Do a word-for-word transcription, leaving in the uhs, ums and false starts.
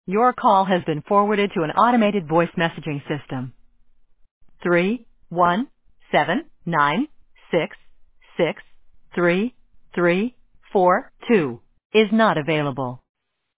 Your call has been forwarded to an automated voice messaging system. Three one seven nine six six three three four two is not available.